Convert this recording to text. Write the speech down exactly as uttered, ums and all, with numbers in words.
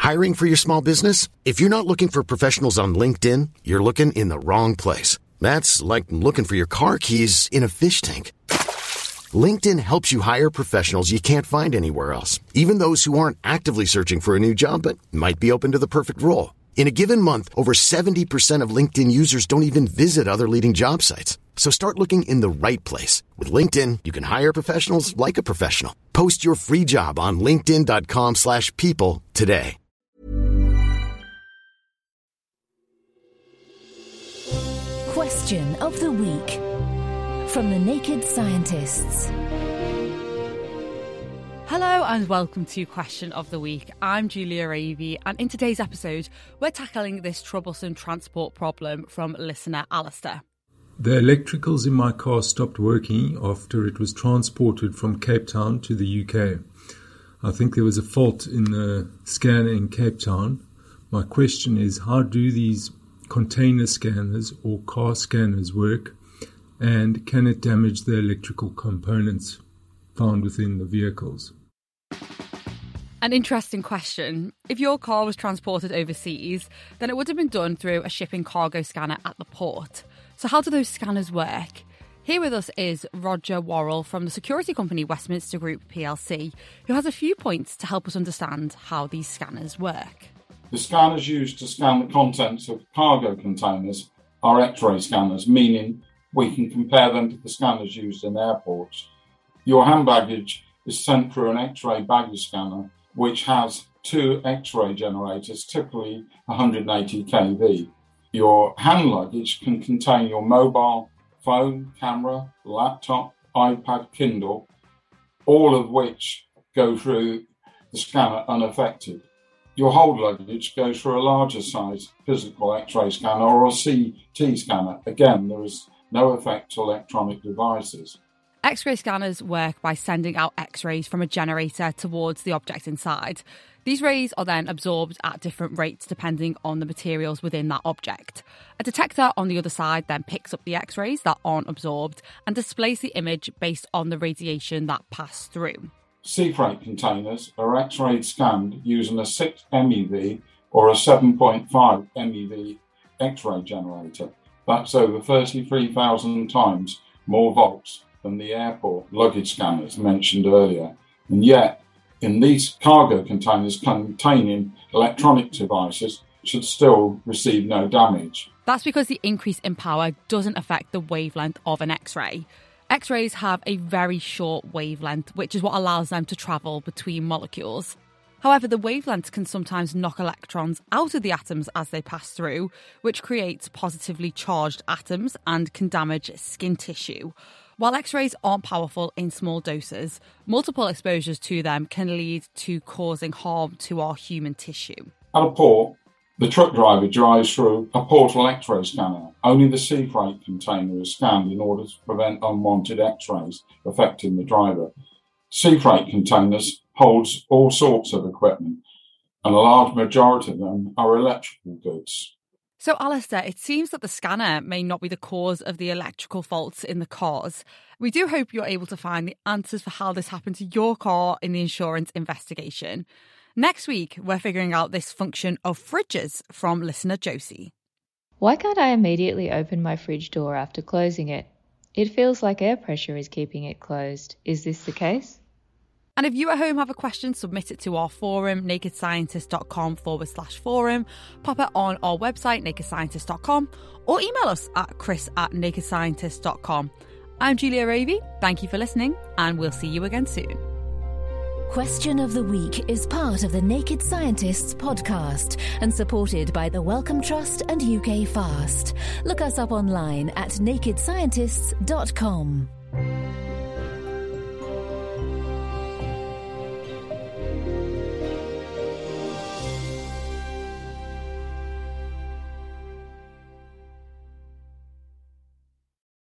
Hiring for your small business? If you're not looking for professionals on LinkedIn, you're looking in the wrong place. That's like looking for your car keys in a fish tank. LinkedIn helps you hire professionals you can't find anywhere else, even those who aren't actively searching for a new job but might be open to the perfect role. In a given month, over seventy percent of LinkedIn users don't even visit other leading job sites. So start looking in the right place. With LinkedIn, you can hire professionals like a professional. Post your free job on linkedin.com slash people today. Question of the week from the Naked Scientists. Hello and welcome to Question of the Week. I'm Julia Ravey, and in today's episode, we're tackling this troublesome transport problem from listener Alistair. The electricals in my car stopped working after it was transported from Cape Town to the U K. I think there was a fault in the scanner in Cape Town. My question is, how do these container scanners or car scanners work, and can it damage the electrical components found within the vehicles? An interesting question. If your car was transported overseas, then it would have been done through a shipping cargo scanner at the port. So how do those scanners work? Here with us is Roger Worrell from the security company Westminster Group P L C, who has a few points to help us understand how these scanners work. The scanners used to scan the contents of cargo containers are X-ray scanners, meaning we can compare them to the scanners used in airports. Your hand baggage is sent through an X-ray baggage scanner, which has two X-ray generators, typically one hundred eighty k V. Your hand luggage can contain your mobile phone, camera, laptop, iPad, Kindle, all of which go through the scanner unaffected. Your hold luggage goes through a larger size physical X-ray scanner or a C T scanner. Again, there is no effect to electronic devices. X-ray scanners work by sending out X-rays from a generator towards the object inside. These rays are then absorbed at different rates depending on the materials within that object. A detector on the other side then picks up the X-rays that aren't absorbed and displays the image based on the radiation that passed through. Sea freight containers are X-ray scanned using a six M E V or a seven point five M E V X-ray generator. That's over thirty-three thousand times more volts than the airport luggage scanners mentioned earlier. And yet, in these cargo containers containing electronic devices, should still receive no damage. That's because the increase in power doesn't affect the wavelength of an X-ray. X-rays have a very short wavelength, which is what allows them to travel between molecules. However, the wavelengths can sometimes knock electrons out of the atoms as they pass through, which creates positively charged atoms and can damage skin tissue. While X-rays aren't powerful in small doses, multiple exposures to them can lead to causing harm to our human tissue. At a port, the truck driver drives through a portal X-ray scanner. Only the sea freight container is scanned in order to prevent unwanted X-rays affecting the driver. Sea freight containers holds all sorts of equipment, and a large majority of them are electrical goods. So, Alistair, it seems that the scanner may not be the cause of the electrical faults in the cars. We do hope you're able to find the answers for how this happened to your car in the insurance investigation. Next week, we're figuring out this function of fridges from listener Josie. Why can't I immediately open my fridge door after closing it? It feels like air pressure is keeping it closed. Is this the case? And if you at home have a question, submit it to our forum, nakedscientist.com forward slash forum, pop it on our website, nakedscientist dot com, or email us at chris at nakedscientist dot com. I'm Julia Ravey. Thank you for listening, and we'll see you again soon. Question of the Week is part of the Naked Scientists podcast and supported by the Wellcome Trust and U K Fast. Look us up online at naked scientists dot com.